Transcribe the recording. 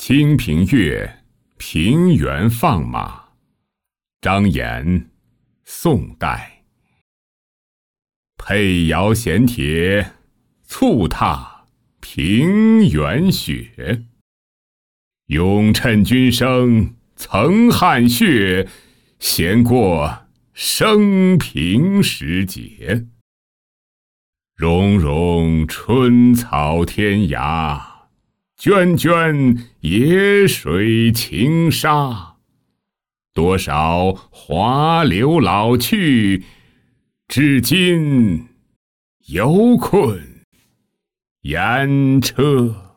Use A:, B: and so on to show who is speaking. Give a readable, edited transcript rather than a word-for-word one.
A: 清平乐，平原放马。张炎，宋代。佩瑶衔铁，蹴踏平原雪。永趁君生曾汗血，闲过生平时节。溶溶春草天涯，涓涓野水青沙。多少华流老去，至今犹困烟车。